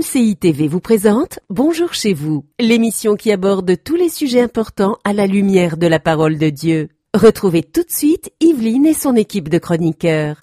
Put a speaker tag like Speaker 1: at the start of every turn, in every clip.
Speaker 1: MCI TV vous présente Bonjour chez vous, l'émission qui aborde tous les sujets importants à la lumière de la parole de Dieu. Retrouvez tout de suite Yveline et son équipe de chroniqueurs.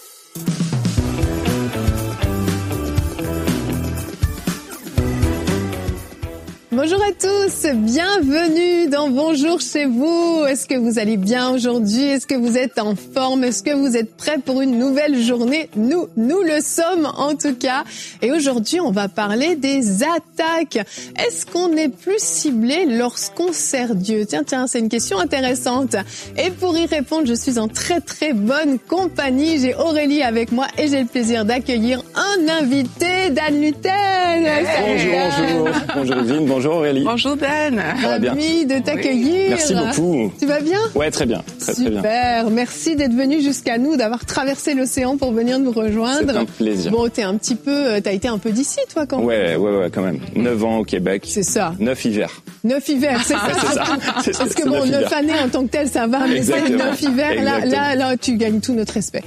Speaker 2: Bonjour à tous, bienvenue dans Bonjour chez vous. Est-ce que vous allez bien aujourd'hui? Est-ce que vous êtes en forme? Est-ce que vous êtes prêts pour une nouvelle journée? Nous le sommes en tout cas. Et aujourd'hui, on va parler des attaques. Est-ce qu'on est plus ciblé lorsqu'on sert Dieu? Tiens, c'est une question intéressante. Et pour y répondre, je suis en très bonne compagnie. J'ai Aurélie avec moi et j'ai le plaisir d'accueillir un invité, Dan Luttel.
Speaker 3: Bonjour Yveline, bonjour Aurélie.
Speaker 4: Bonjour Dan.
Speaker 2: Ravi de t'accueillir.
Speaker 3: Merci beaucoup.
Speaker 2: Tu vas bien?
Speaker 3: Ouais, très bien. Très bien.
Speaker 2: Super. Merci d'être venu jusqu'à nous, d'avoir traversé l'océan pour venir nous rejoindre.
Speaker 3: C'est un plaisir.
Speaker 2: Bon, t'as été un peu d'ici, toi, quand même.
Speaker 3: Ouais, quand même. 9 ans au Québec.
Speaker 2: C'est ça.
Speaker 3: 9 hivers.
Speaker 2: 9 hivers, c'est ça.
Speaker 3: C'est ça.
Speaker 2: Parce que bon, 9 années en tant que tel, ça va, mais c'est 9 hivers, là, tu gagnes tout notre respect.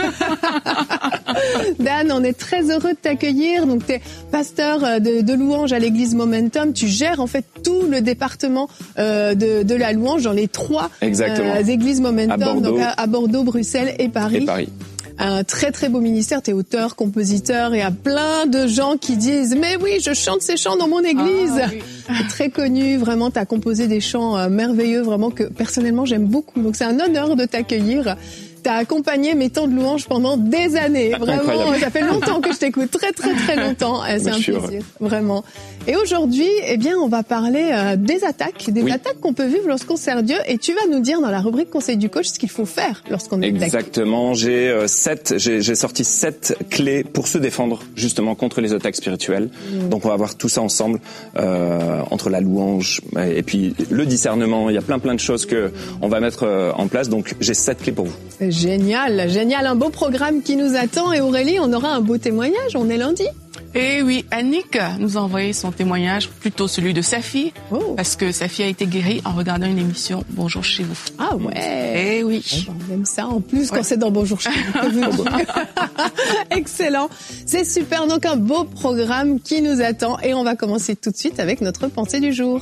Speaker 2: Dan, on est très heureux de t'accueillir. Donc, t'es pasteur de louange à l'église Momentum. Tu gères, en fait, tout le département de la louange dans les 3 églises Momentum, donc à Bordeaux, Bruxelles et Paris. Un très beau ministère, t'es auteur, compositeur, et il y a plein de gens qui disent « Mais oui, je chante ces chants dans mon église !» T'es très connu, vraiment, t'as composé des chants merveilleux, vraiment, que personnellement j'aime beaucoup. Donc c'est un honneur de t'accueillir. T'as accompagné mes temps de louange pendant des années. Vraiment, incroyable. Ça fait longtemps que je t'écoute, très longtemps. C'est un plaisir, vraiment. Et aujourd'hui, on va parler des attaques, attaques qu'on peut vivre lorsqu'on sert Dieu. Et tu vas nous dire dans la rubrique Conseil du coach ce qu'il faut faire lorsqu'on est attaqué.
Speaker 3: Exactement. J'ai sorti 7 clés pour se défendre justement contre les attaques spirituelles. Donc on va voir tout ça ensemble entre la louange et puis le discernement. Il y a plein de choses que on va mettre en place. Donc j'ai 7 clés pour vous.
Speaker 2: Génial, un beau programme qui nous attend. Et Aurélie, on aura un beau témoignage, on est lundi.
Speaker 4: Et oui, Annick nous a envoyé son témoignage, plutôt celui de sa fille, parce que sa fille a été guérie en regardant une émission Bonjour chez vous.
Speaker 2: Ah ouais.
Speaker 4: Et oui.
Speaker 2: On aime ça en plus quand c'est dans Bonjour chez vous. Excellent. C'est super, donc un beau programme qui nous attend et on va commencer tout de suite avec notre pensée du jour.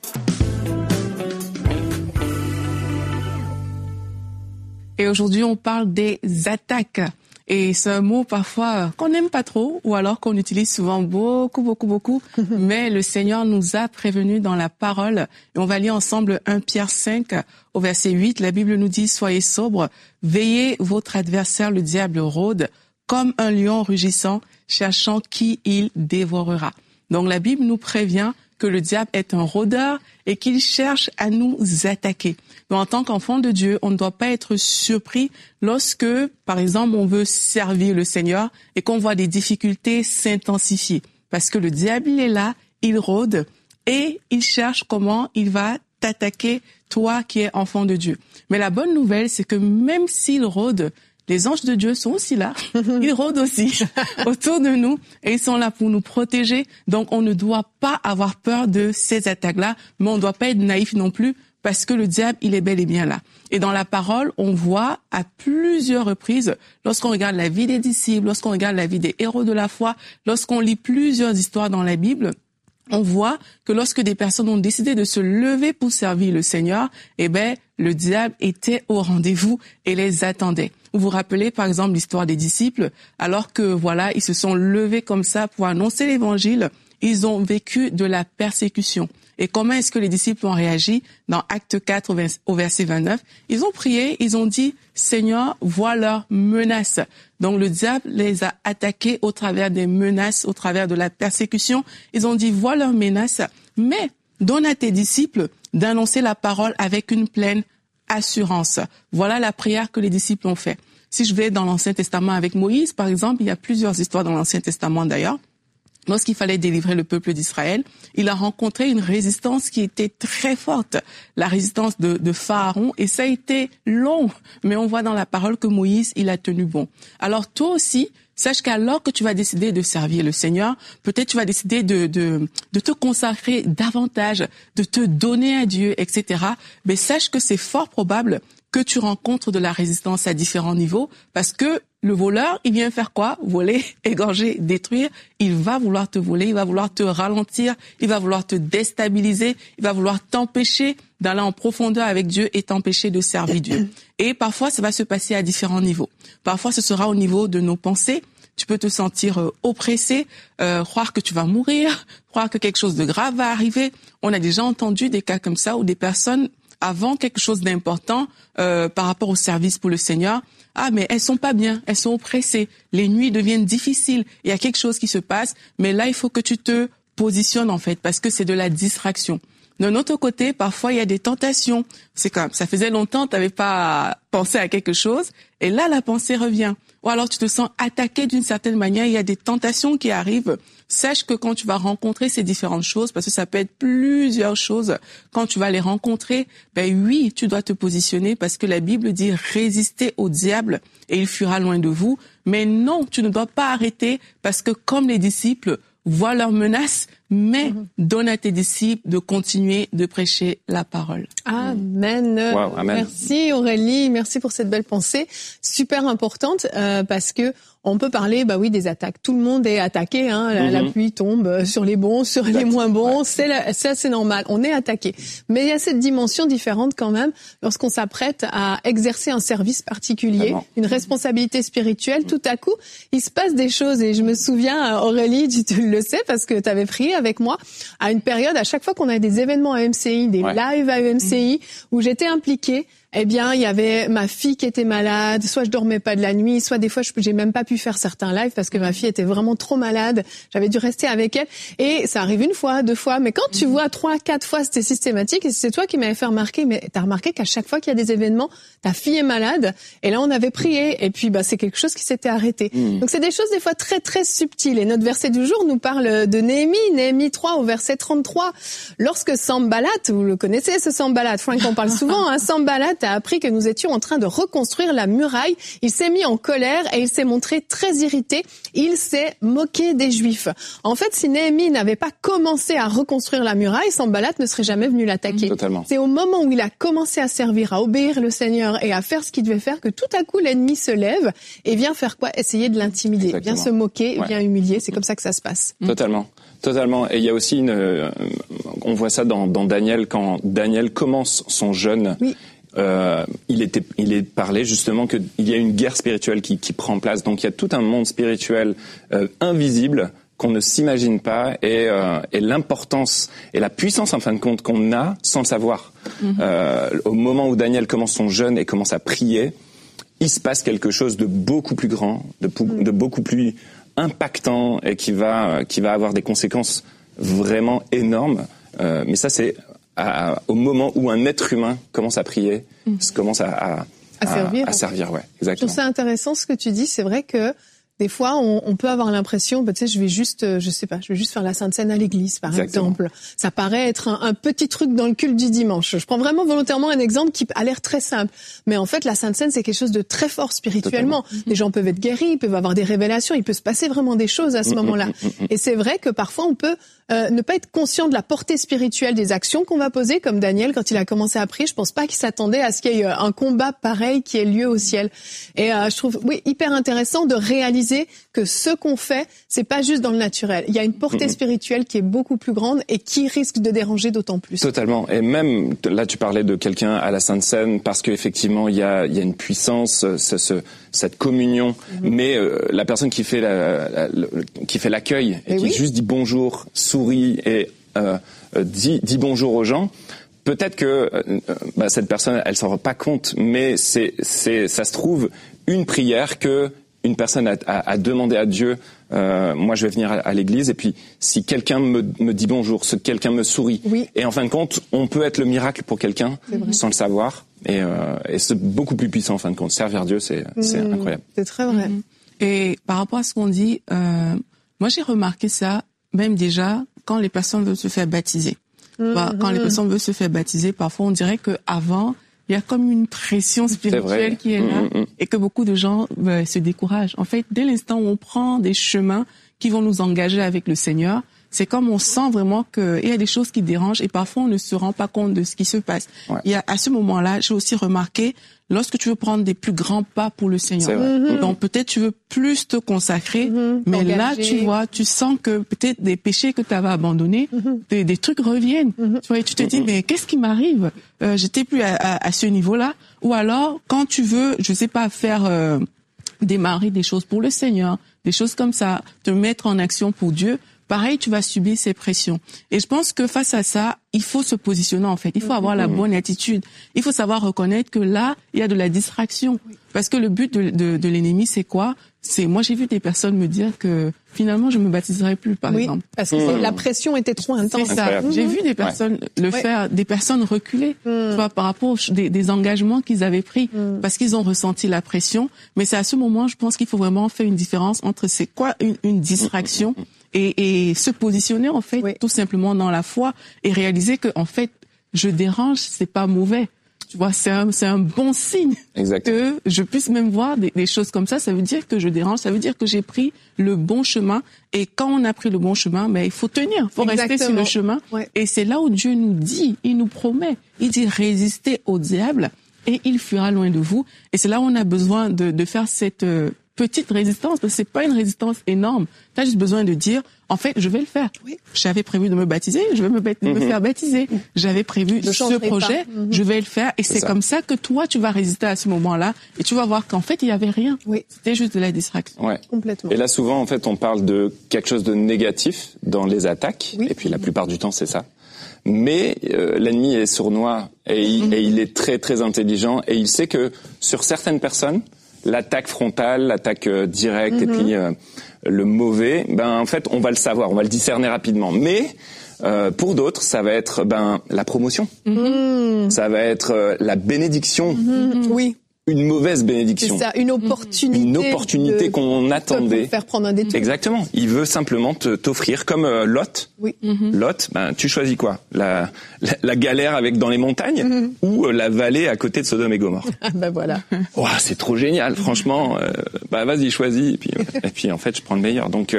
Speaker 4: Et aujourd'hui, on parle des attaques. Et c'est un mot parfois qu'on n'aime pas trop ou alors qu'on utilise souvent beaucoup. Mais le Seigneur nous a prévenus dans la parole. Et on va lire ensemble 1 Pierre 5 au verset 8. La Bible nous dit « Soyez sobres, veillez, votre adversaire le diable rôde comme un lion rugissant, cherchant qui il dévorera. » Donc la Bible nous prévient que le diable est un rôdeur et qu'il cherche à nous attaquer. Donc, en tant qu'enfant de Dieu, on ne doit pas être surpris lorsque, par exemple, on veut servir le Seigneur et qu'on voit des difficultés s'intensifier. Parce que le diable, il est là, il rôde et il cherche comment il va t'attaquer, toi qui es enfant de Dieu. Mais la bonne nouvelle, c'est que même s'il rôde, les anges de Dieu sont aussi là. Ils rôdent aussi autour de nous et ils sont là pour nous protéger. Donc, on ne doit pas avoir peur de ces attaques-là, mais on ne doit pas être naïf non plus parce que le diable, il est bel et bien là. Et dans la parole, on voit à plusieurs reprises, lorsqu'on regarde la vie des disciples, lorsqu'on regarde la vie des héros de la foi, lorsqu'on lit plusieurs histoires dans la Bible, on voit que lorsque des personnes ont décidé de se lever pour servir le Seigneur, le diable était au rendez-vous et les attendait. Vous vous rappelez par exemple l'histoire des disciples, alors que ils se sont levés comme ça pour annoncer l'évangile, ils ont vécu de la persécution. Et comment est-ce que les disciples ont réagi? Dans Acte 4 au verset 29, ils ont prié, ils ont dit « Seigneur, vois leurs menaces ». Donc le diable les a attaqués au travers des menaces, au travers de la persécution. Ils ont dit « Vois leurs menaces, mais donne à tes disciples d'annoncer la parole avec une pleine assurance ». Voilà la prière que les disciples ont fait. Si je vais dans l'Ancien Testament avec Moïse, par exemple, il y a plusieurs histoires dans l'Ancien Testament d'ailleurs. Lorsqu'il fallait délivrer le peuple d'Israël, il a rencontré une résistance qui était très forte, la résistance de Pharaon, et ça a été long, mais on voit dans la parole que Moïse, il a tenu bon. Alors toi aussi, sache qu'alors que tu vas décider de servir le Seigneur, peut-être tu vas décider de te consacrer davantage, de te donner à Dieu, etc. Mais sache que c'est fort probable que tu rencontres de la résistance à différents niveaux, parce que le voleur, il vient faire quoi? Voler, égorger, détruire. Il va vouloir te voler, il va vouloir te ralentir, il va vouloir te déstabiliser, il va vouloir t'empêcher d'aller en profondeur avec Dieu et t'empêcher de servir Dieu. Et parfois, ça va se passer à différents niveaux. Parfois, ce sera au niveau de nos pensées. Tu peux te sentir oppressé, croire que tu vas mourir, croire que quelque chose de grave va arriver. On a déjà entendu des cas comme ça où des personnes, avant quelque chose d'important par rapport au service pour le Seigneur, mais elles sont pas bien, elles sont oppressées, les nuits deviennent difficiles, il y a quelque chose qui se passe, mais là il faut que tu te positionnes en fait, parce que c'est de la distraction. D'un autre côté, parfois il y a des tentations. C'est comme ça faisait longtemps, tu n'avais pas pensé à quelque chose, et là la pensée revient. Ou alors tu te sens attaqué d'une certaine manière, il y a des tentations qui arrivent. Sache que quand tu vas rencontrer ces différentes choses, parce que ça peut être plusieurs choses, quand tu vas les rencontrer, oui, tu dois te positionner, parce que la Bible dit résistez au diable et il fuira loin de vous. Mais non, tu ne dois pas arrêter, parce que comme les disciples voient leurs menaces, mais donne à tes disciples de continuer de prêcher la parole.
Speaker 2: Amen.
Speaker 3: Wow, amen.
Speaker 2: Merci Aurélie, merci pour cette belle pensée, super importante, parce que on peut parler, des attaques. Tout le monde est attaqué, la pluie tombe sur les bons, sur les moins bons, c'est normal, on est attaqué. Mais il y a cette dimension différente quand même, lorsqu'on s'apprête à exercer un service particulier, une responsabilité spirituelle, tout à coup, il se passe des choses, et je me souviens, Aurélie, tu le sais, parce que tu avais prié avec moi, à une période, à chaque fois qu'on avait des événements à MCI, des lives à MCI, où j'étais impliquée, il y avait ma fille qui était malade, soit je dormais pas de la nuit, soit des fois j'ai même pas pu faire certains lives parce que ma fille était vraiment trop malade, j'avais dû rester avec elle, et ça arrive une fois, deux fois, mais quand tu vois 3, 4 fois, c'était systématique, et c'est toi qui m'avais fait remarquer, mais t'as remarqué qu'à chaque fois qu'il y a des événements, ta fille est malade, et là on avait prié, et puis c'est quelque chose qui s'était arrêté. Donc c'est des choses des fois très très subtiles, et notre verset du jour nous parle de Néhémie 3 au verset 33, lorsque Sanballat, vous le connaissez ce Sanballat, Frank en parle souvent, Sanballat a appris que nous étions en train de reconstruire la muraille. Il s'est mis en colère et il s'est montré très irrité. Il s'est moqué des Juifs. En fait, si Néhémie n'avait pas commencé à reconstruire la muraille, Sanballat ne serait jamais venu l'attaquer.
Speaker 3: Totalement.
Speaker 2: C'est au moment où il a commencé à servir, à obéir le Seigneur et à faire ce qu'il devait faire que tout à coup l'ennemi se lève et vient faire quoi? Essayer de l'intimider, vient se moquer, vient humilier. C'est comme ça que ça se passe.
Speaker 3: Totalement. Et il y a aussi on voit ça dans Daniel, quand Daniel commence son jeûne. Oui. Il est parlé justement qu'il y a une guerre spirituelle qui prend place. Donc il y a tout un monde spirituel invisible qu'on ne s'imagine pas, et l'importance et la puissance en fin de compte qu'on a sans le savoir. Au moment où Daniel commence son jeûne et commence à prier, il se passe quelque chose de beaucoup plus grand, de beaucoup plus impactant, et qui va avoir des conséquences vraiment énormes. Mais ça, c'est au moment où un être humain commence à prier, commence à servir, ouais, exactement.
Speaker 2: Je trouve ça intéressant ce que tu dis. C'est vrai que des fois, on peut avoir l'impression, je vais juste faire la Sainte Seine à l'église, par exemple. Ça paraît être un petit truc dans le culte du dimanche. Je prends vraiment volontairement un exemple qui a l'air très simple. Mais en fait, la Sainte Seine, c'est quelque chose de très fort spirituellement. Totalement. Les gens peuvent être guéris, ils peuvent avoir des révélations, il peut se passer vraiment des choses à ce moment-là. Et c'est vrai que parfois, on peut ne pas être conscient de la portée spirituelle des actions qu'on va poser, comme Daniel, quand il a commencé à prier. Je pense pas qu'il s'attendait à ce qu'il y ait un combat pareil qui ait lieu au ciel. Et je trouve, hyper intéressant de réaliser que ce qu'on fait, c'est pas juste dans le naturel. Il y a une portée spirituelle qui est beaucoup plus grande et qui risque de déranger d'autant plus.
Speaker 3: Totalement. Et même, là, tu parlais de quelqu'un à la Sainte Seine, parce qu'effectivement, il y a une puissance, cette communion. Mais la personne qui fait l'accueil et qui juste dit bonjour, sourit et dit bonjour aux gens, peut-être que cette personne, elle s'en rend pas compte, mais ça se trouve une prière que une personne a demandé à Dieu. Moi, je vais venir à l'église, et puis si quelqu'un me dit bonjour, si quelqu'un me sourit, et en fin de compte, on peut être le miracle pour quelqu'un sans le savoir, et c'est beaucoup plus puissant en fin de compte. Servir Dieu, c'est incroyable.
Speaker 2: C'est très vrai.
Speaker 4: Et par rapport à ce qu'on dit, moi j'ai remarqué ça même déjà quand les personnes veulent se faire baptiser. Quand les personnes veulent se faire baptiser, parfois on dirait que avant il y a comme une pression spirituelle qui est là, et que beaucoup de gens se découragent. En fait, dès l'instant où on prend des chemins qui vont nous engager avec le Seigneur, c'est comme on sent vraiment qu'il y a des choses qui dérangent et parfois on ne se rend pas compte de ce qui se passe. Ouais. Il y a, à ce moment-là, j'ai aussi remarqué, lorsque tu veux prendre des plus grands pas pour le Seigneur, donc peut-être tu veux plus te consacrer, mais là tu vois, tu sens que peut-être des péchés que tu avais abandonnés, des trucs reviennent. Tu vois, et tu te dis mais qu'est-ce qui m'arrive? J'étais plus à ce niveau-là. Ou alors quand tu veux, je sais pas, faire démarrer des choses pour le Seigneur, des choses comme ça, te mettre en action pour Dieu. Pareil, tu vas subir ces pressions. Et je pense que face à ça, il faut se positionner en fait. Il faut avoir la bonne attitude. Il faut savoir reconnaître que là, il y a de la distraction. Parce que le but de l'ennemi, c'est quoi? Moi, j'ai vu des personnes me dire que finalement, je me baptiserai plus, par exemple.
Speaker 2: Parce que la pression était trop intense.
Speaker 4: C'est ça. J'ai vu des personnes faire, des personnes reculer, tu vois, par rapport des engagements qu'ils avaient pris, parce qu'ils ont ressenti la pression. Mais c'est à ce moment, je pense qu'il faut vraiment faire une différence entre c'est quoi une distraction et se positionner en fait tout simplement dans la foi et réaliser que en fait je dérange, c'est pas mauvais. Tu vois, c'est un bon signe. Exactement. Que je puisse même voir des choses comme ça. Ça veut dire que je dérange, ça veut dire que j'ai pris le bon chemin. Et quand on a pris le bon chemin, il faut tenir, faut rester sur le chemin. Et c'est là où Dieu nous dit, il nous promet, il dit résistez au diable et il fuira loin de vous. Et c'est là où on a besoin de faire cette petite résistance, parce que c'est pas une résistance énorme. Tu as juste besoin de dire, en fait, je vais le faire. J'avais prévu de me baptiser, je vais me faire baptiser. J'avais prévu ce projet, je vais le faire. Et c'est comme ça que toi, tu vas résister à ce moment-là et tu vas voir qu'en fait, il y avait rien. C'était juste de la distraction.
Speaker 3: Ouais. Complètement. Et là, souvent, en fait, on parle de quelque chose de négatif dans les attaques. Et puis, la plupart du temps, c'est ça. Mais l'ennemi est sournois et il est très, très intelligent et il sait que sur certaines personnes, l'attaque frontale, l'attaque directe et puis le mauvais, en fait, on va le savoir, on va le discerner rapidement. Mais pour d'autres, ça va être la promotion. Ça va être la bénédiction.
Speaker 2: Oui.
Speaker 3: Une mauvaise bénédiction.
Speaker 2: C'est ça, une opportunité.
Speaker 3: Une opportunité qu'on attendait.
Speaker 2: Pour faire prendre un détour.
Speaker 3: Exactement. Il veut simplement t'offrir, comme Lot.
Speaker 2: Oui.
Speaker 3: Lot, tu choisis quoi? La galère dans les montagnes ou la vallée à côté de Sodome et Gomorrhe?
Speaker 2: Voilà.
Speaker 3: Oh, c'est trop génial, franchement. Vas-y, choisis. Et puis en fait, je prends le meilleur. Donc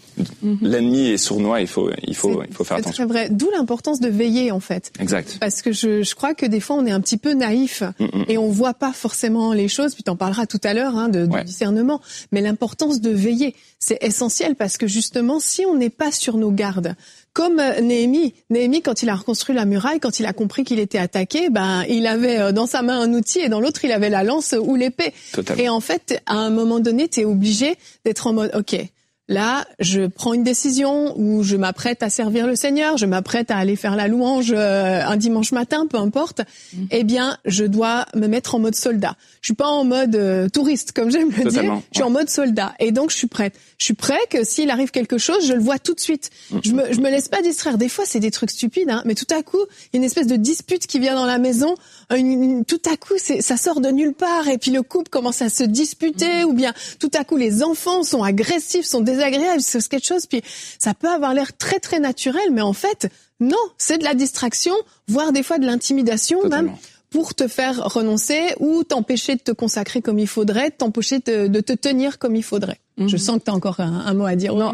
Speaker 3: l'ennemi est sournois, il faut faire attention.
Speaker 2: C'est très vrai. D'où l'importance de veiller, en fait.
Speaker 3: Exact.
Speaker 2: Parce que je crois que des fois, on est un petit peu naïf et on voit pas forcément les choses. Puis t'en parleras tout à l'heure, du discernement. Mais l'importance de veiller, c'est essentiel parce que justement, si on n'est pas sur nos gardes, comme Néhémie, quand il a reconstruit la muraille, quand il a compris qu'il était attaqué, il avait dans sa main un outil et dans l'autre, il avait la lance ou l'épée.
Speaker 3: Totalement.
Speaker 2: Et en fait, à un moment donné, t'es obligé d'être en mode, OK, là, je prends une décision où je m'apprête à servir le Seigneur, je m'apprête à aller faire la louange un dimanche matin, peu importe. Eh bien, je dois me mettre en mode soldat. Je suis pas en mode touriste, comme j'aime le dire. Je suis en mode soldat. Et donc, je suis prête. Je suis prêt que s'il arrive quelque chose, je le vois tout de suite. Je me laisse pas distraire. Des fois, c'est des trucs stupides, mais tout à coup, il y a une espèce de dispute qui vient dans la maison. Tout à coup, ça sort de nulle part. Et puis, le couple commence à se disputer. Ou bien, tout à coup, les enfants sont agressifs, sont désagréable, c'est quelque chose, puis ça peut avoir l'air très très naturel, mais en fait, non, c'est de la distraction, voire des fois de l'intimidation. Totalement. Même, pour te faire renoncer ou t'empêcher de te consacrer comme il faudrait, t'empêcher de te tenir comme il faudrait. Je sens que tu as encore un mot à dire.
Speaker 4: Non,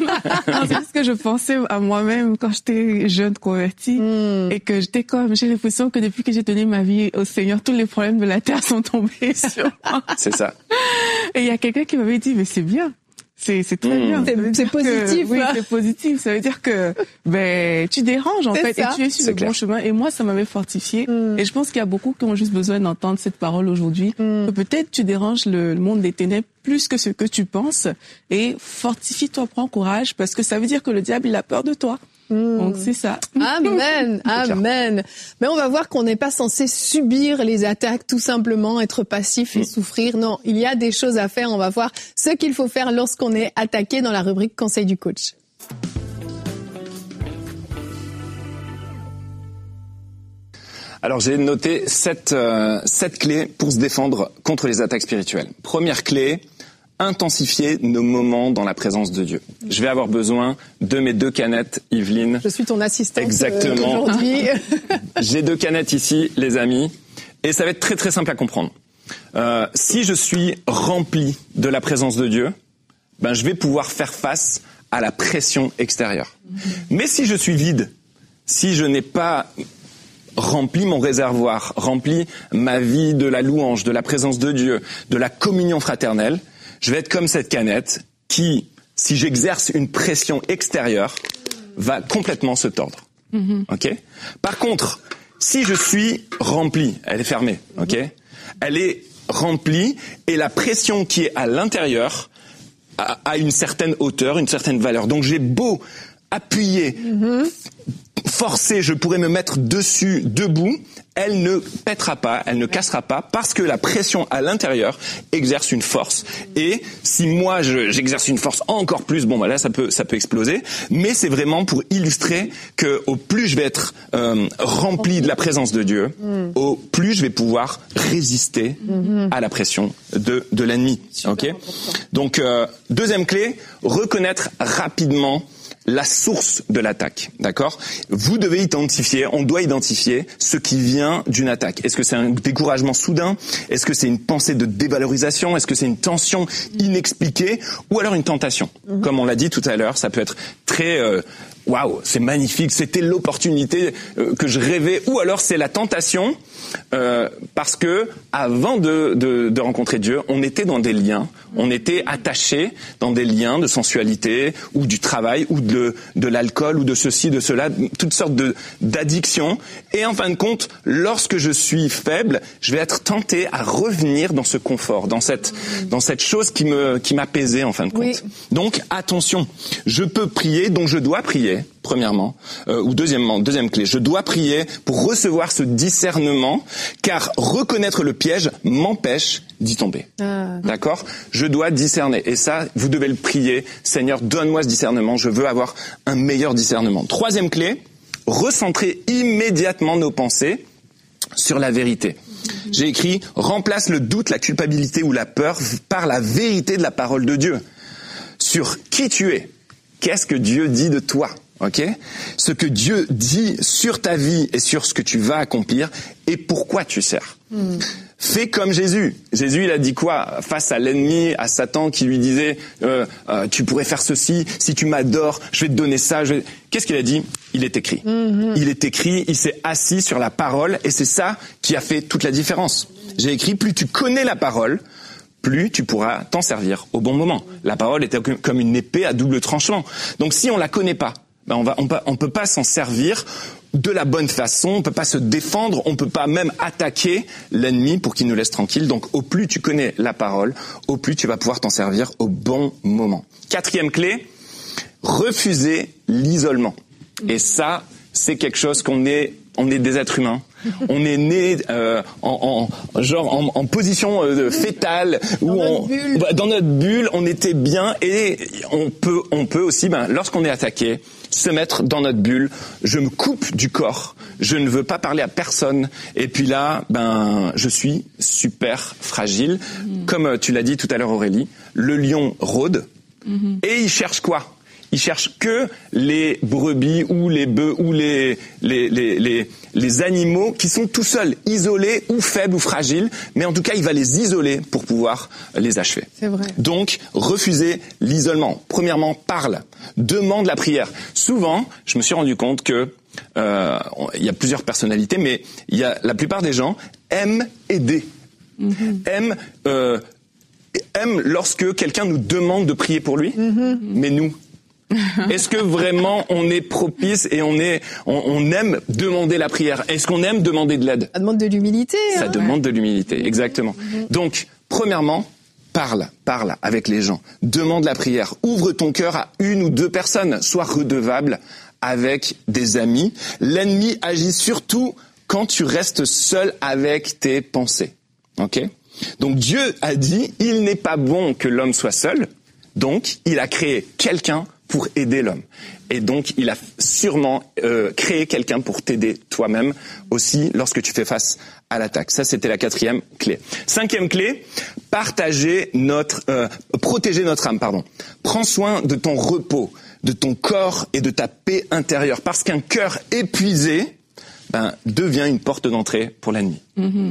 Speaker 4: c'est ce que je pensais à moi-même quand j'étais jeune convertie et que j'ai l'impression que depuis que j'ai donné ma vie au Seigneur, tous les problèmes de la terre sont tombés sur moi.
Speaker 3: C'est ça.
Speaker 4: Et il y a quelqu'un qui m'avait dit, mais c'est bien. C'est très bien.
Speaker 2: C'est positif.
Speaker 4: Oui, c'est positif. Ça veut dire que tu déranges en fait et tu es sur le bon chemin. Et moi, ça m'avait fortifié. Et je pense qu'il y a beaucoup qui ont juste besoin d'entendre cette parole aujourd'hui. Que peut-être tu déranges le monde des ténèbres plus que ce que tu penses. Et fortifie-toi, prends courage, parce que ça veut dire que le diable, il a peur de toi. Donc c'est ça.
Speaker 2: Amen, amen. Mais on va voir qu'on n'est pas censé subir les attaques, tout simplement être passif et souffrir. Non, il y a des choses à faire. On va voir ce qu'il faut faire lorsqu'on est attaqué dans la rubrique Conseil du coach.
Speaker 3: Alors j'ai noté 7 clés pour se défendre contre les attaques spirituelles. Première clé, intensifier nos moments dans la présence de Dieu. Je vais avoir besoin de mes 2 canettes, Yveline.
Speaker 2: Je suis ton assistante.
Speaker 3: Exactement.
Speaker 2: Aujourd'hui.
Speaker 3: J'ai 2 canettes ici, les amis, et ça va être très très simple à comprendre. Si je suis rempli de la présence de Dieu, je vais pouvoir faire face à la pression extérieure. Mais si je suis vide, si je n'ai pas rempli mon réservoir, rempli ma vie de la louange, de la présence de Dieu, de la communion fraternelle, je vais être comme cette canette qui, si j'exerce une pression extérieure, va complètement se tordre. Ok ? Par contre, si je suis rempli, elle est fermée, ok ? Elle est remplie et la pression qui est à l'intérieur a une certaine hauteur, une certaine valeur. Donc j'ai beau appuyer, forcer, je pourrais me mettre dessus, debout, elle ne pètera pas, elle ne cassera pas, parce que la pression à l'intérieur exerce une force. Et si moi j'exerce une force encore plus, bon, bah là ça peut exploser. Mais c'est vraiment pour illustrer que au plus je vais être rempli de la présence de Dieu, au plus je vais pouvoir résister à la pression de l'ennemi. Ok. Donc deuxième clé, reconnaître rapidement la source de l'attaque, d'accord ? Vous devez identifier, on doit identifier ce qui vient d'une attaque. Est-ce que c'est un découragement soudain ? Est-ce que c'est une pensée de dévalorisation ? Est-ce que c'est une tension inexpliquée ? Ou alors une tentation ? Comme on l'a dit tout à l'heure, ça peut être très... waouh, c'est magnifique, c'était l'opportunité que je rêvais. Ou alors c'est la tentation, parce que avant de rencontrer Dieu, on était dans des liens, on était attachés dans des liens de sensualité ou du travail ou de l'alcool ou de ceci, de cela, toutes sortes d'addictions. Et en fin de compte, lorsque je suis faible, je vais être tenté à revenir dans ce confort, dans cette chose qui m'apaisait en fin de compte. Oui. Donc attention, je peux prier, donc je dois prier. Premièrement, ou deuxième clé, je dois prier pour recevoir ce discernement, car reconnaître le piège m'empêche d'y tomber. D'accord ? Je dois discerner. Et ça, vous devez le prier. Seigneur, donne-moi ce discernement. Je veux avoir un meilleur discernement. Troisième clé, recentrer immédiatement nos pensées sur la vérité. J'ai écrit, remplace le doute, la culpabilité ou la peur par la vérité de la parole de Dieu. Sur qui tu es. Qu'est-ce que Dieu dit de toi ? Ok ? Ce que Dieu dit sur ta vie et sur ce que tu vas accomplir et pourquoi tu sers. Fais comme Jésus. Jésus, il a dit quoi face à l'ennemi, à Satan qui lui disait tu pourrais faire ceci, si tu m'adores, je vais te donner ça. Qu'est-ce qu'il a dit ? Il est écrit. Il est écrit, il s'est assis sur la parole et c'est ça qui a fait toute la différence. J'ai écrit, plus tu connais la parole, plus tu pourras t'en servir au bon moment. La parole était comme une épée à double tranchant. Donc si on la connaît pas, ben on peut pas s'en servir de la bonne façon, on peut pas se défendre, on peut pas même attaquer l'ennemi pour qu'il nous laisse tranquille. Donc au plus tu connais la parole, au plus tu vas pouvoir t'en servir au bon moment. Quatrième clé, refuser l'isolement. Et ça, c'est quelque chose on est des êtres humains. On est né en position fétale dans notre bulle, on était bien et on peut aussi lorsqu'on est attaqué se mettre dans notre bulle, je me coupe du corps, je ne veux pas parler à personne et puis là je suis super fragile. Comme tu l'as dit tout à l'heure Aurélie, le lion rôde et il cherche quoi ? Il cherche que les brebis ou les bœufs ou les animaux qui sont tout seuls, isolés ou faibles ou fragiles, mais en tout cas, il va les isoler pour pouvoir les achever.
Speaker 2: C'est vrai.
Speaker 3: Donc, refuser l'isolement. Premièrement, parle, demande la prière. Souvent, je me suis rendu compte que il y a plusieurs personnalités, mais la plupart des gens aiment aider, aiment lorsque quelqu'un nous demande de prier pour lui, mais nous. Est-ce que vraiment on est propice et on aime demander la prière ? Est-ce qu'on aime demander de l'aide ?
Speaker 2: Ça demande de l'humilité.
Speaker 3: Ça demande de l'humilité, exactement. Donc, premièrement, parle avec les gens. Demande la prière. Ouvre ton cœur à une ou deux personnes. Sois redevable avec des amis. L'ennemi agit surtout quand tu restes seul avec tes pensées. Ok ? Donc Dieu a dit, il n'est pas bon que l'homme soit seul. Donc, il a créé quelqu'un pour aider l'homme. Et donc, il a sûrement créé quelqu'un pour t'aider toi-même aussi lorsque tu fais face à l'attaque. Ça, c'était la quatrième clé. Cinquième clé, protéger notre âme. Prends soin de ton repos, de ton corps et de ta paix intérieure. Parce qu'un cœur épuisé devient une porte d'entrée pour l'ennemi. D'accord ?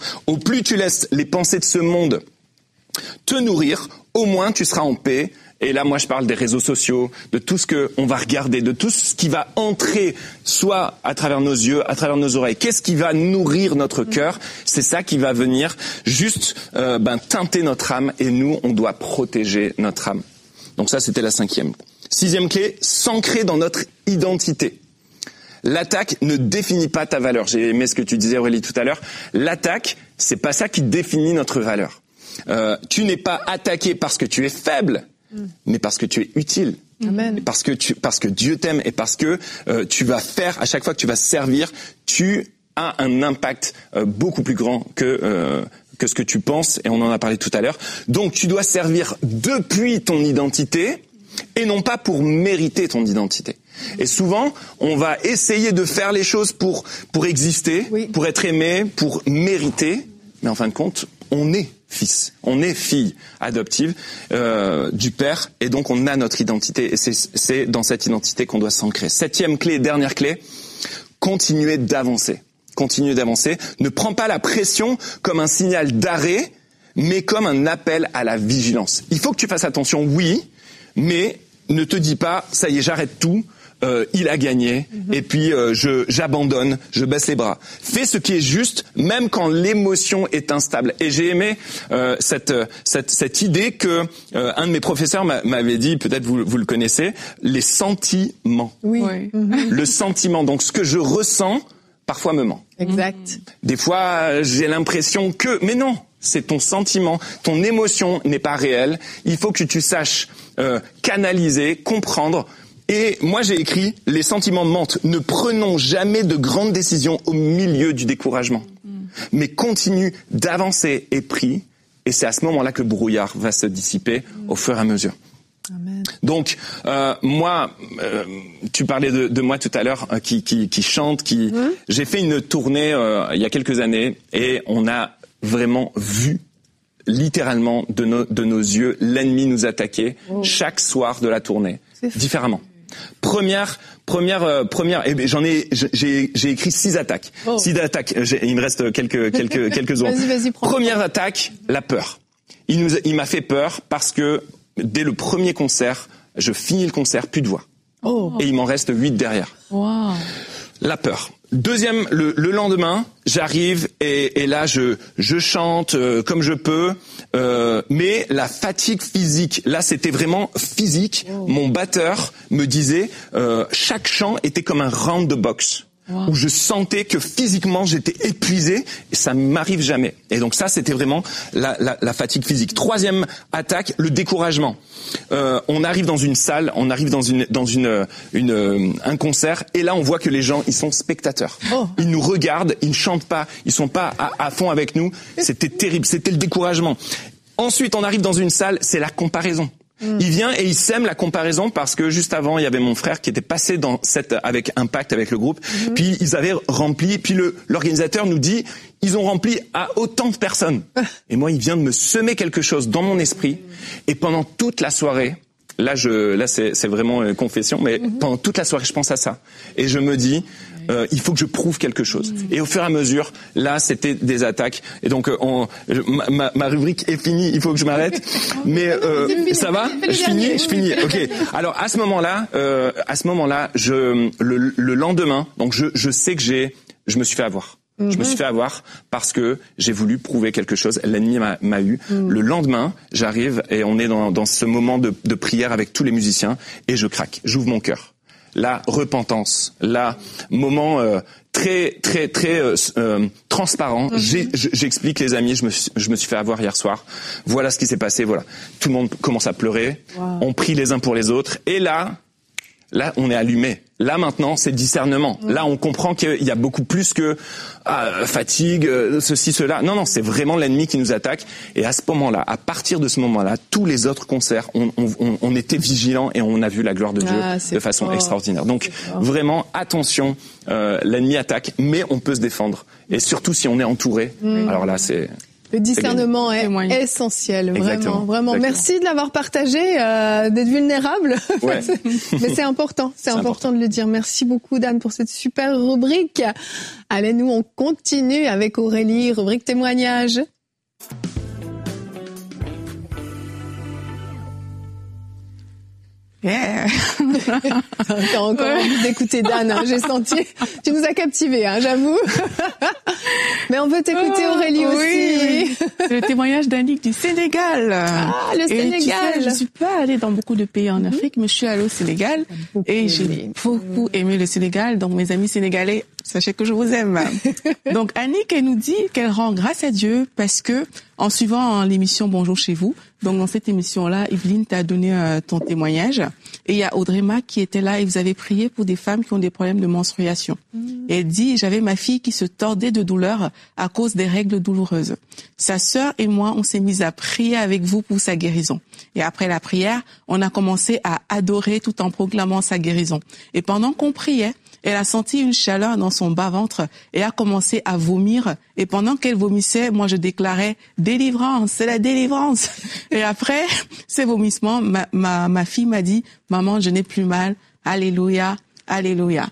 Speaker 3: Au plus tu laisses les pensées de ce monde te nourrir, au moins tu seras en paix Et là, moi, je parle des réseaux sociaux, de tout ce que on va regarder, de tout ce qui va entrer, soit à travers nos yeux, à travers nos oreilles. Qu'est-ce qui va nourrir notre cœur? C'est ça qui va venir juste teinter notre âme. Et nous, on doit protéger notre âme. Donc ça, c'était la 5e. 6e clé, s'ancrer dans notre identité. L'attaque ne définit pas ta valeur. J'ai aimé ce que tu disais, Aurélie, tout à l'heure. L'attaque, c'est pas ça qui définit notre valeur. Tu n'es pas attaqué parce que tu es faible, mais parce que tu es utile.
Speaker 2: Amen.
Speaker 3: Parce que Dieu t'aime et parce que tu vas faire, à chaque fois que tu vas servir, tu as un impact beaucoup plus grand que ce que tu penses, et on en a parlé tout à l'heure. Donc tu dois servir depuis ton identité et non pas pour mériter ton identité. Et souvent, on va essayer de faire les choses pour exister, pour être aimé, pour mériter, mais en fin de compte, on est fils, on est fille adoptive du Père, et donc on a notre identité, et c'est dans cette identité qu'on doit s'ancrer. 7e clé, dernière clé, continuer d'avancer. Continuer d'avancer. Ne prends pas la pression comme un signal d'arrêt, mais comme un appel à la vigilance. Il faut que tu fasses attention, oui, mais ne te dis pas, ça y est, j'arrête tout, il a gagné, et puis j'abandonne, je baisse les bras. Fais ce qui est juste, même quand l'émotion est instable. Et j'ai aimé cette idée que un de mes professeurs m'avait dit, peut-être vous le connaissez, les sentiments.
Speaker 2: Oui.
Speaker 3: Le sentiment, donc ce que je ressens, parfois me ment.
Speaker 2: Exact.
Speaker 3: Des fois, j'ai l'impression que... Mais non, c'est ton sentiment, ton émotion n'est pas réelle. Il faut que tu saches canaliser, comprendre. Et moi, j'ai écrit « Les sentiments mentent. Ne prenons jamais de grandes décisions au milieu du découragement. Mais continue d'avancer et prie. Et c'est à ce moment-là que le brouillard va se dissiper au fur et à mesure. »
Speaker 2: Amen.
Speaker 3: Donc moi, tu parlais de moi tout à l'heure, qui chante, j'ai fait une tournée il y a quelques années, et on a vraiment vu littéralement de nos yeux l'ennemi nous attaquer chaque soir de la tournée, différemment. Première, et j'ai écrit 6 attaques. 6 attaques. Il me reste quelques secondes.
Speaker 2: Vas-y,
Speaker 3: Première attaque, la peur. Il m'a fait peur parce que dès le premier concert, je finis le concert, plus de voix. Et il m'en reste 8 derrière.
Speaker 4: Wow.
Speaker 3: La peur. Deuxième, le lendemain, j'arrive et là je chante comme je peux, mais la fatigue physique, là c'était vraiment physique. Mon batteur me disait chaque chant était comme un round de boxe. Où je sentais que physiquement j'étais épuisé, et ça m'arrive jamais. Et donc ça, c'était vraiment la fatigue physique. Troisième attaque, le découragement. On arrive dans une salle, on arrive dans un concert, et là on voit que les gens, ils sont spectateurs. Ils nous regardent, ils ne chantent pas, ils sont pas à fond avec nous. C'était terrible, c'était le découragement. Ensuite, on arrive dans une salle, c'est la comparaison. Il vient et il sème la comparaison parce que juste avant, il y avait mon frère qui était passé avec Impact, avec le groupe. Puis ils avaient rempli, puis l'organisateur nous dit, ils ont rempli à autant de personnes. Et moi, il vient de me semer quelque chose dans mon esprit. Et pendant toute la soirée, là c'est vraiment une confession, mais pendant toute la soirée, je pense à ça. Et je me dis, il faut que je prouve quelque chose. Et au fur et à mesure, là, c'était des attaques. Et donc, ma rubrique est finie. Il faut que je m'arrête. Mais ça va ? Je finis. Ok. Alors à ce moment-là, le lendemain, donc je sais que je me suis fait avoir. Je me suis fait avoir parce que j'ai voulu prouver quelque chose. L'ennemi m'a eu. Le lendemain, j'arrive et on est dans ce moment de prière avec tous les musiciens, et je craque. J'ouvre mon cœur. La repentance, moment très transparent. J'explique, les amis, je me suis fait avoir hier soir. Voilà ce qui s'est passé. Voilà, tout le monde commence à pleurer. On prie les uns pour les autres. Et là, on est allumé. Là maintenant, c'est discernement. Là, on comprend qu'il y a beaucoup plus que fatigue, ceci, cela. Non, c'est vraiment l'ennemi qui nous attaque. Et à ce moment-là, à partir de ce moment-là, tous les autres concerts, on était vigilants et on a vu la gloire de Dieu de façon extraordinaire. Donc vraiment, attention, l'ennemi attaque, mais on peut se défendre. Et surtout si on est entouré. Alors là, c'est...
Speaker 2: Le discernement est essentiel, vraiment.
Speaker 3: Exactement.
Speaker 2: Merci de l'avoir partagé, d'être vulnérable.
Speaker 3: Ouais.
Speaker 2: Mais c'est important, c'est important de le dire. Merci beaucoup, Dan, pour cette super rubrique. Allez, nous, on continue avec Aurélie, rubrique témoignage.
Speaker 4: Yeah.
Speaker 2: T'as encore envie d'écouter Dan, hein, j'ai senti. Tu nous as captivés, hein, j'avoue. Mais on veut t'écouter Aurélie aussi.
Speaker 4: Oui. C'est le témoignage d'Annick du Sénégal.
Speaker 2: Ah, le Sénégal.
Speaker 4: Tu sais, je suis pas allée dans beaucoup de pays en Afrique, mais je suis allée au Sénégal et j'ai beaucoup aimé le Sénégal. Donc mes amis sénégalais, sachez que je vous aime. Donc Annick, elle nous dit qu'elle rend grâce à Dieu parce que en suivant l'émission Bonjour chez vous, donc dans cette émission-là, Yveline t'a donné ton témoignage. Et il y a Audrey Ma qui était là et vous avez prié pour des femmes qui ont des problèmes de menstruation. Et elle dit, j'avais ma fille qui se tordait de douleur à cause des règles douloureuses. Sa sœur et moi, on s'est mis à prier avec vous pour sa guérison. Et après la prière, on a commencé à adorer tout en proclamant sa guérison. Et pendant qu'on priait, elle a senti une chaleur dans son bas-ventre et a commencé à vomir. Et pendant qu'elle vomissait, moi je déclarais « Délivrance, c'est la délivrance !» Et après ces vomissements, ma fille m'a dit « Maman, je n'ai plus mal. Alléluia, alléluia. »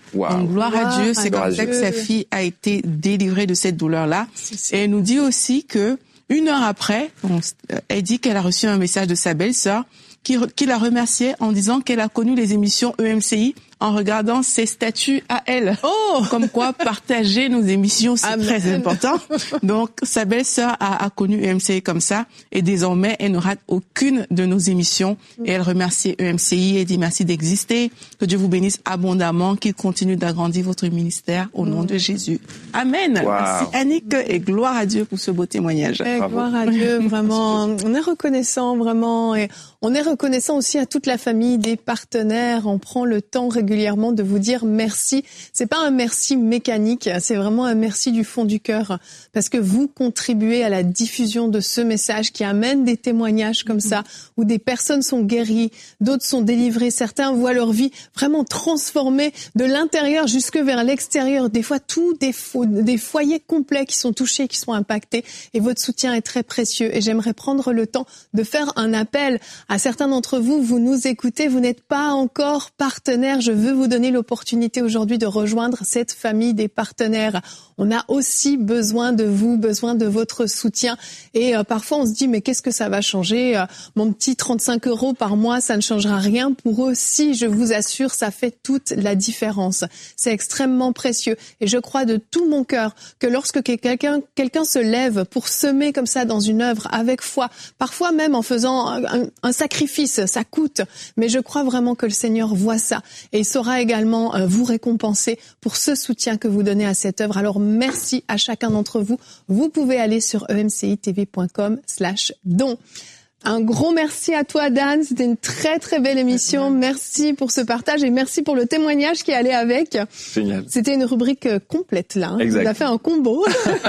Speaker 3: Wow.
Speaker 4: Donc gloire à Dieu, c'est comme ça que sa fille a été délivrée de cette douleur-là. Et elle nous dit aussi que 1 heure après, elle dit qu'elle a reçu un message de sa belle-sœur qui la remerciait en disant qu'elle a connu les émissions EMCI en regardant ses statuts à elle.
Speaker 2: Oh!
Speaker 4: Comme quoi, partager nos émissions, c'est très important. Donc, sa belle-sœur a connu EMCI comme ça. Et désormais, elle ne rate aucune de nos émissions. Et elle remercie EMCI et dit merci d'exister. Que Dieu vous bénisse abondamment, qu'il continue d'agrandir votre ministère au nom de Jésus. Amen.
Speaker 3: Wow.
Speaker 4: Merci Annick et gloire à Dieu pour ce beau témoignage.
Speaker 2: Gloire à Dieu, vraiment. On est reconnaissant, vraiment. Et on est reconnaissant aussi à toute la famille des partenaires. On prend le temps régulièrement de vous dire merci. C'est pas un merci mécanique, c'est vraiment un merci du fond du cœur, parce que vous contribuez à la diffusion de ce message qui amène des témoignages comme ça, où des personnes sont guéries, d'autres sont délivrées, certains voient leur vie vraiment transformée de l'intérieur jusque vers l'extérieur. Des fois, des foyers complets qui sont touchés, qui sont impactés, et votre soutien est très précieux. Et j'aimerais prendre le temps de faire un appel à certains d'entre vous. Vous nous écoutez, vous n'êtes pas encore partenaire. Je veux vous donner l'opportunité aujourd'hui de rejoindre cette famille des partenaires. On a aussi besoin de vous, besoin de votre soutien. Et parfois, on se dit, mais qu'est-ce que ça va changer? Mon petit 35 € par mois, ça ne changera rien. Pour eux, si, je vous assure, ça fait toute la différence. C'est extrêmement précieux. Et je crois de tout mon cœur que lorsque quelqu'un se lève pour semer comme ça dans une œuvre avec foi, parfois même en faisant un sacrifice, ça coûte. Mais je crois vraiment que le Seigneur voit ça. Et il saura également vous récompenser pour ce soutien que vous donnez à cette œuvre. Alors, merci à chacun d'entre vous. Vous pouvez aller sur emcitv.com/don. Un gros merci à toi, Dan. C'était une très, très belle émission. Merci pour ce partage et merci pour le témoignage qui allait avec.
Speaker 3: Génial.
Speaker 2: C'était une rubrique complète, là. Hein.
Speaker 3: Exact.
Speaker 2: On a fait un combo.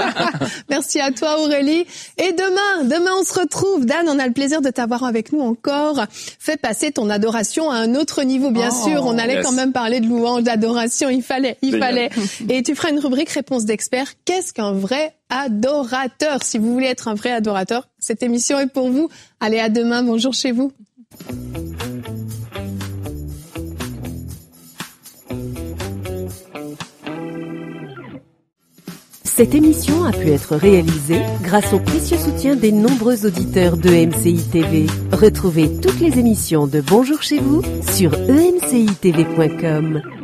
Speaker 2: Merci à toi, Aurélie. Et demain, on se retrouve. Dan, on a le plaisir de t'avoir avec nous encore. Fais passer ton adoration à un autre niveau, bien sûr. On allait quand même parler de louange, d'adoration. Il fallait. Et tu feras une rubrique réponse d'expert. Qu'est-ce qu'un vrai adorateur? Si vous voulez être un vrai adorateur, cette émission est pour vous. Allez, à demain. Bonjour chez vous.
Speaker 1: Cette émission a pu être réalisée grâce au précieux soutien des nombreux auditeurs de MCI TV. Retrouvez toutes les émissions de Bonjour chez vous sur emcitv.com.